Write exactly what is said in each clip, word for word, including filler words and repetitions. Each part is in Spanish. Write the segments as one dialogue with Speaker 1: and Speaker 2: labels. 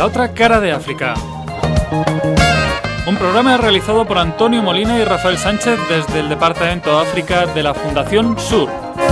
Speaker 1: La otra cara de África. Un programa realizado por Antonio Molina y Rafael Sánchez desde el Departamento de África de la Fundación Sur.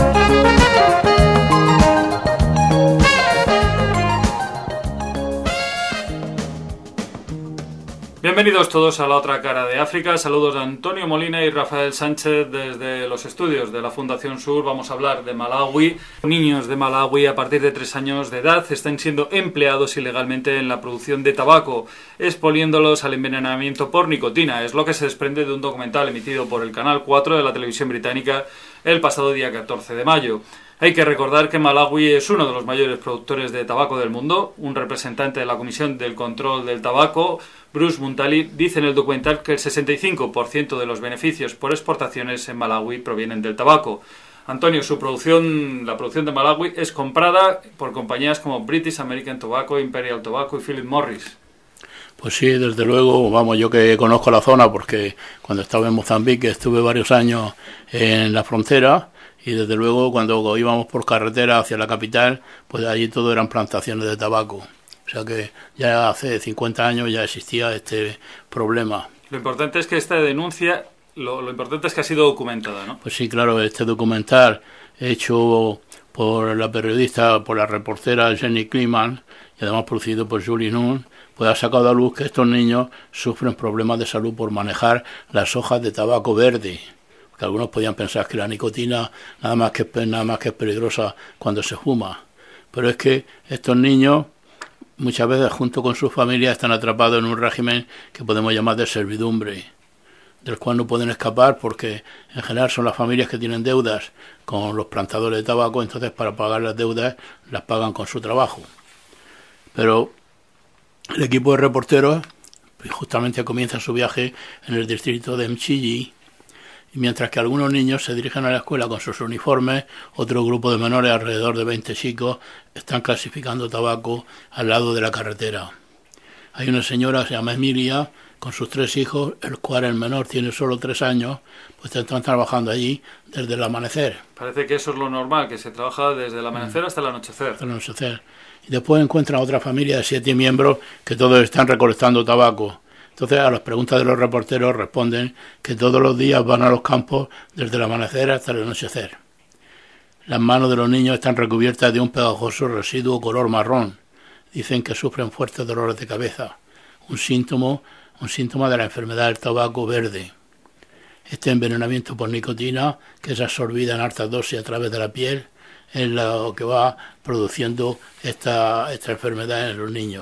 Speaker 1: Bienvenidos todos a La otra cara de África. Saludos de Antonio Molina y Rafael Sánchez desde los estudios de la Fundación Sur. Vamos a hablar de Malawi. Niños de Malawi a partir de tres años de edad están siendo empleados ilegalmente en la producción de tabaco, exponiéndolos al envenenamiento por nicotina. Es lo que se desprende de un documental emitido por el Canal cuatro de la televisión británica el pasado día catorce de mayo. Hay que recordar que Malawi es uno de los mayores productores de tabaco del mundo. Un representante de la Comisión del Control del Tabaco, Bruce Muntali, dice en el documental que el sesenta y cinco por ciento de los beneficios por exportaciones en Malawi provienen del tabaco. Antonio, su producción, la producción de Malawi es comprada por compañías como British American Tobacco, Imperial Tobacco y Philip Morris.
Speaker 2: Pues sí, desde luego, vamos, yo que conozco la zona porque cuando estaba en Mozambique estuve varios años en la frontera. Y desde luego cuando íbamos por carretera hacia la capital, pues allí todo eran plantaciones de tabaco. O sea que ya hace cincuenta años ya existía este problema.
Speaker 1: Lo importante es que esta denuncia, lo, lo importante es que ha sido documentada, ¿no?
Speaker 2: Pues sí, claro, este documental hecho por la periodista, por la reportera Jenny Kliman, y además producido por Julie Nunn, pues ha sacado a luz que estos niños sufren problemas de salud por manejar las hojas de tabaco verde. Que algunos podían pensar que la nicotina nada más que nada más que es peligrosa cuando se fuma, pero es que estos niños muchas veces junto con sus familias están atrapados en un régimen que podemos llamar de servidumbre, del cual no pueden escapar porque en general son las familias que tienen deudas con los plantadores de tabaco, entonces para pagar las deudas las pagan con su trabajo. Pero el equipo de reporteros justamente comienza su viaje en el distrito de Mchiji. Y mientras que algunos niños se dirigen a la escuela con sus uniformes, otro grupo de menores, alrededor de veinte chicos, están clasificando tabaco al lado de la carretera. Hay una señora que se llama Emilia, con sus tres hijos, el cual el menor tiene solo tres años, pues están trabajando allí desde el amanecer.
Speaker 1: Parece que eso es lo normal, que se trabaja desde el amanecer mm. hasta el anochecer.
Speaker 2: Hasta el anochecer. Y después encuentran otra familia de siete miembros que todos están recolectando tabaco. Entonces a las preguntas de los reporteros responden que todos los días van a los campos desde el amanecer hasta el anochecer. Las manos de los niños están recubiertas de un pegajoso residuo color marrón. Dicen que sufren fuertes dolores de cabeza, un síntoma, un síntoma de la enfermedad del tabaco verde. Este envenenamiento por nicotina, que es absorbida en altas dosis a través de la piel, es lo que va produciendo esta, esta enfermedad en los niños.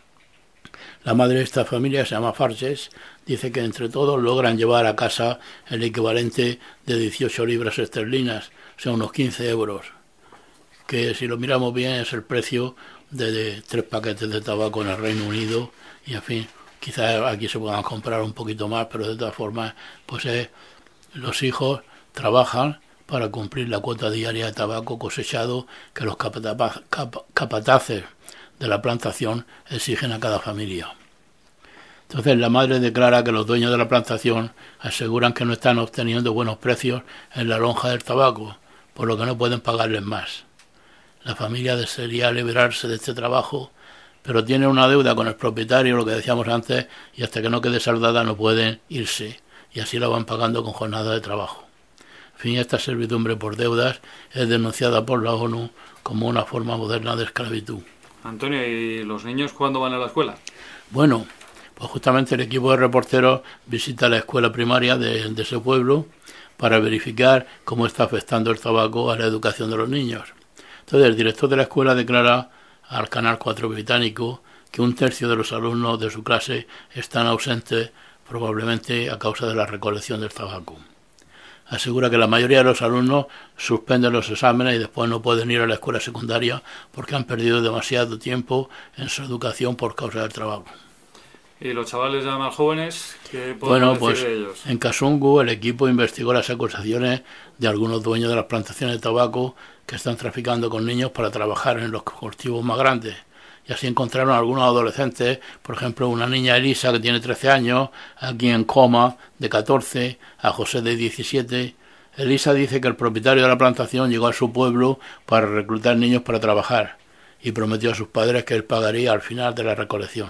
Speaker 2: La madre de esta familia, se llama Farges, dice que entre todos logran llevar a casa el equivalente de dieciocho libras esterlinas, o sea, unos quince euros, que si lo miramos bien es el precio de, de tres paquetes de tabaco en el Reino Unido, y en fin, quizás aquí se puedan comprar un poquito más, pero de todas formas, pues eh, los hijos trabajan para cumplir la cuota diaria de tabaco cosechado que los capataces de la plantación exigen a cada familia. Entonces la madre declara que los dueños de la plantación aseguran que no están obteniendo buenos precios en la lonja del tabaco, por lo que no pueden pagarles más. La familia desearía liberarse de este trabajo, pero tiene una deuda con el propietario, lo que decíamos antes, y hasta que no quede saldada no pueden irse, y así la van pagando con jornada de trabajo. En fin, esta servidumbre por deudas es denunciada por la ONU como una forma moderna de esclavitud.
Speaker 1: Antonio, ¿y los niños cuándo van a la escuela?
Speaker 2: Bueno, pues justamente el equipo de reporteros visita la escuela primaria de, de ese pueblo para verificar cómo está afectando el tabaco a la educación de los niños. Entonces el director de la escuela declara al Canal cuatro británico que un tercio de los alumnos de su clase están ausentes, probablemente a causa de la recolección del tabaco. Asegura que la mayoría de los alumnos suspenden los exámenes y después no pueden ir a la escuela secundaria porque han perdido demasiado tiempo en su educación por causa del trabajo.
Speaker 1: ¿Y los chavales ya más jóvenes? ¿Qué podemos
Speaker 2: bueno,
Speaker 1: decir
Speaker 2: pues
Speaker 1: de ellos?
Speaker 2: En Kasungu el equipo investigó las acusaciones de algunos dueños de las plantaciones de tabaco que están traficando con niños para trabajar en los cultivos más grandes. Y así encontraron a algunos adolescentes, por ejemplo, una niña Elisa que tiene trece años, aquí en Coma de catorce, a José de diecisiete. Elisa dice que el propietario de la plantación llegó a su pueblo para reclutar niños para trabajar. y prometió a sus padres que él pagaría al final de la recolección.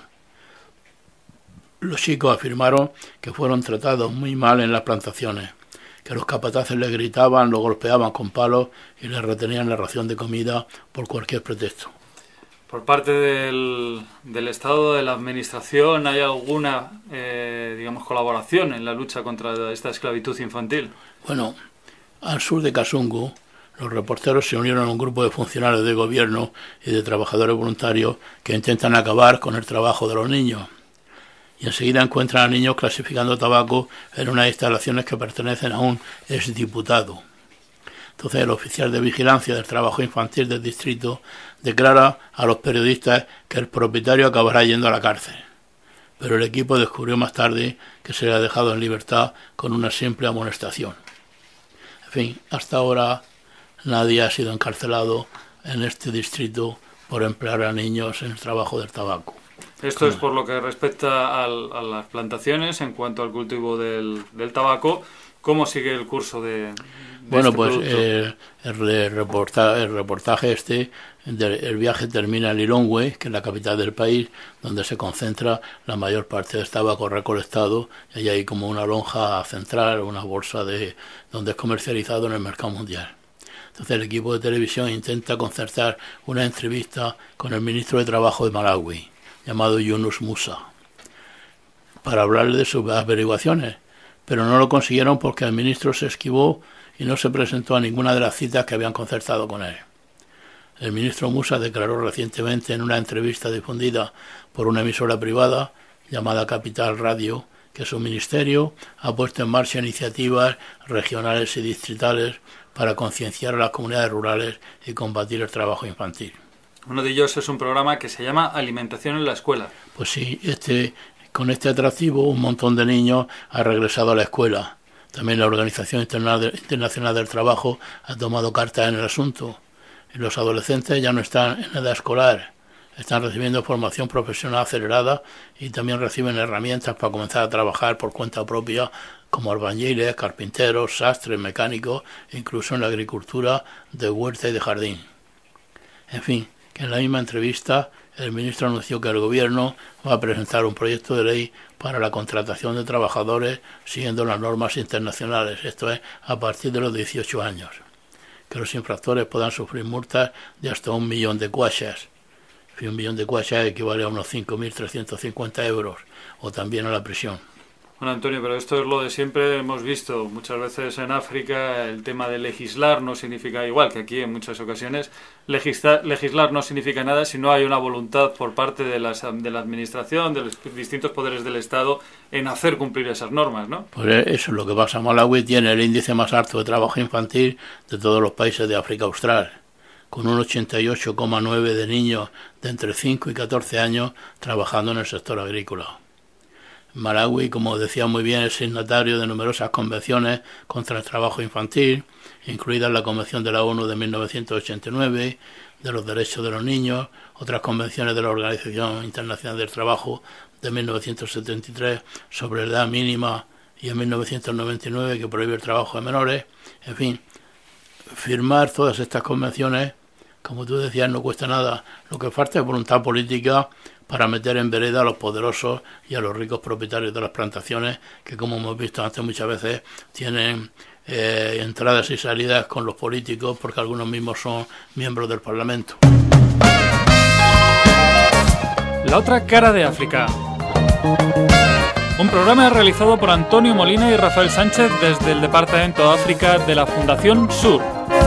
Speaker 2: Los chicos afirmaron que fueron tratados muy mal en las plantaciones, que los capataces les gritaban, los golpeaban con palos y les retenían la ración de comida por cualquier pretexto.
Speaker 1: Por parte del, del Estado, de la Administración, ¿hay alguna, eh, digamos, colaboración en la lucha contra esta esclavitud infantil?
Speaker 2: Bueno, al sur de Kasungu, los reporteros se unieron a un grupo de funcionarios de gobierno y de trabajadores voluntarios que intentan acabar con el trabajo de los niños. Y enseguida encuentran a niños clasificando tabaco en unas instalaciones que pertenecen a un exdiputado. Entonces el oficial de vigilancia del trabajo infantil del distrito declara a los periodistas que el propietario acabará yendo a la cárcel. Pero el equipo descubrió más tarde que se le ha dejado en libertad con una simple amonestación. En fin, hasta ahora nadie ha sido encarcelado en este distrito por emplear a niños en el trabajo del tabaco.
Speaker 1: Esto es por lo que respecta al, a las plantaciones. En cuanto al cultivo del, del tabaco, ¿cómo sigue el curso de, de
Speaker 2: bueno,
Speaker 1: este
Speaker 2: pues
Speaker 1: producto?
Speaker 2: eh, el, reportaje, el reportaje este, de, el viaje termina en Lilongwe, que es la capital del país, donde se concentra la mayor parte del tabaco recolectado, y ahí hay como una lonja central, una bolsa de donde es comercializado en el mercado mundial. Entonces el equipo de televisión intenta concertar una entrevista con el ministro de Trabajo de Malawi, llamado Yunus Musa, para hablarle de sus averiguaciones, pero no lo consiguieron porque el ministro se esquivó y no se presentó a ninguna de las citas que habían concertado con él. El ministro Musa declaró recientemente en una entrevista difundida por una emisora privada llamada Capital Radio que su ministerio ha puesto en marcha iniciativas regionales y distritales para concienciar a las comunidades rurales y combatir el trabajo infantil.
Speaker 1: Uno de ellos es un programa que se llama Alimentación en la Escuela.
Speaker 2: Pues sí, este, con este atractivo un montón de niños ha regresado a la escuela. También la Organización Internacional del Trabajo ha tomado cartas en el asunto. Y los adolescentes ya no están en edad escolar, están recibiendo formación profesional acelerada y también reciben herramientas para comenzar a trabajar por cuenta propia como albañiles, carpinteros, sastres, mecánicos, incluso en la agricultura de huerta y de jardín. En fin, que en la misma entrevista el ministro anunció que el gobierno va a presentar un proyecto de ley para la contratación de trabajadores siguiendo las normas internacionales, esto es, a partir de los dieciocho años, que los infractores puedan sufrir multas de hasta un millón de kwachas. Y un millón de kwachas equivale a unos cinco mil trescientos cincuenta euros, o también a la prisión.
Speaker 1: Bueno, Antonio, pero esto es lo de siempre. Hemos visto muchas veces en África el tema de legislar no significa, igual que aquí en muchas ocasiones, legislar, legislar no significa nada si no hay una voluntad por parte de, las, de la administración, de los distintos poderes del Estado en hacer cumplir esas normas, ¿no?
Speaker 2: Pues eso es lo que pasa. Malawi tiene el índice más alto de trabajo infantil de todos los países de África Austral, con un ochenta y ocho coma nueve de niños de entre cinco y catorce años trabajando en el sector agrícola. Malawi, como decía muy bien, es signatario de numerosas convenciones contra el trabajo infantil, incluida la Convención de la ONU de mil novecientos ochenta y nueve, de los derechos de los niños, otras convenciones de la Organización Internacional del Trabajo de mil novecientos setenta y tres sobre la edad mínima y en mil novecientos noventa y nueve que prohíbe el trabajo de menores. En fin, firmar todas estas convenciones, como tú decías, no cuesta nada. Lo que falta es voluntad política para meter en vereda a los poderosos y a los ricos propietarios de las plantaciones, que como hemos visto antes muchas veces tienen eh, entradas y salidas con los políticos, porque algunos mismos son miembros del Parlamento.
Speaker 1: La otra cara de África. Un programa realizado por Antonio Molina y Rafael Sánchez desde el Departamento África de la Fundación Sur.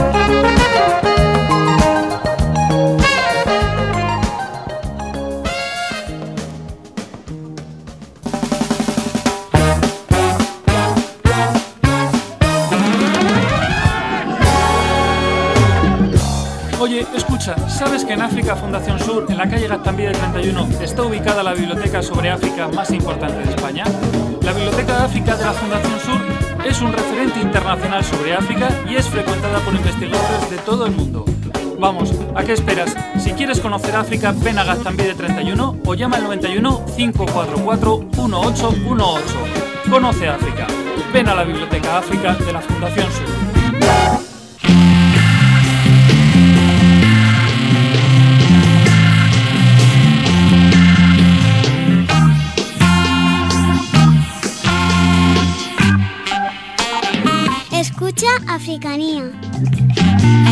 Speaker 1: Oye, escucha, ¿sabes que en África Fundación Sur, en la calle Gaztambide treinta y uno, está ubicada la biblioteca sobre África más importante de España? La Biblioteca de África de la Fundación Sur es un referente internacional sobre África y es frecuentada por investigadores de todo el mundo. Vamos, ¿a qué esperas? Si quieres conocer África, ven a Gaztambide treinta y uno o llama al noventa y uno, cinco cuatro cuatro, uno ocho uno ocho. Conoce África. Ven a la Biblioteca África de la Fundación Sur.
Speaker 3: Escucha Africanía.